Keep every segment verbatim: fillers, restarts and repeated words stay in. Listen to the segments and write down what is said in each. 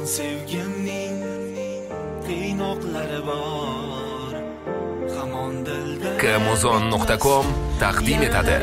sevgimning qiynoqlari bor, hamon dilda Kamozon nuqta com taqdim etadi.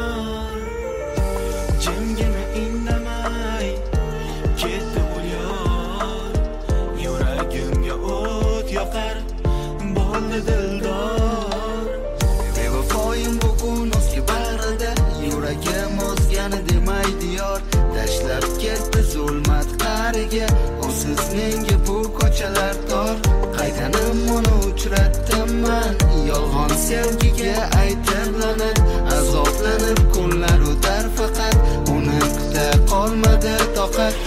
Jimgina indamay ketdi ulyar, yuragimga o't yoqar bo'ldi dildor. Bevafoyim bugun o'zga barida, yuragim o'zgani demaydi yor. Tashlab ketdi zulmat qariga, usiz menga bu ko'chalar tor. Qaytanim uni uchratdim man, yolg'on sevgiga aytiblanib, azoblanib kunlar o'tar faqat, uni kuta qolmadi toqat.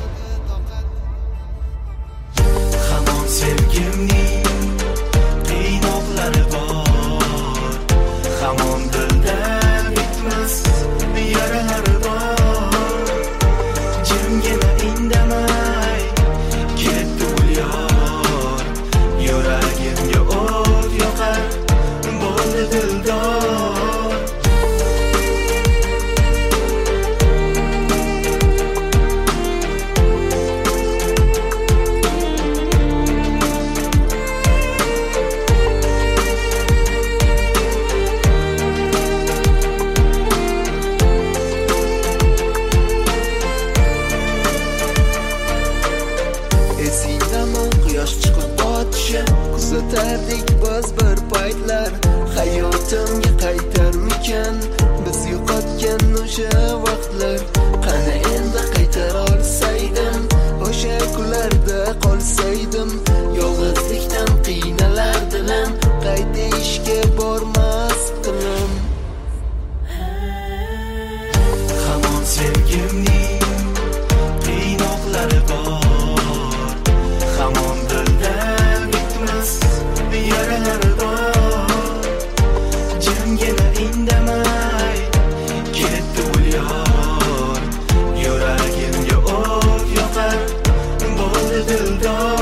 Hamon sevgimning qiynoqlari bor, hamon dilda bitmas yaralari bor. Jimgina indamay ketdi ulyar, yuragimga o't yoqar bo'ldi dildor. Quyosh chiqib botishi, kuzatardik biz bir paytlar. Hayotimga qaytarurkan biz yo'qotgan o'sha vaqtlar. Qani endi qaytara olsaydim, o'sha kunlarda qolsaydim, yolg'izlikdan qiynalar dilim, qayta ishga bormas dilim. Hamon sevgimning qiynoqlari bor, hamon dilda bitmas yaralari bor. Jimgina indamay ketdi ulyar, yuragimga o't yoqar bo'ldi dildor.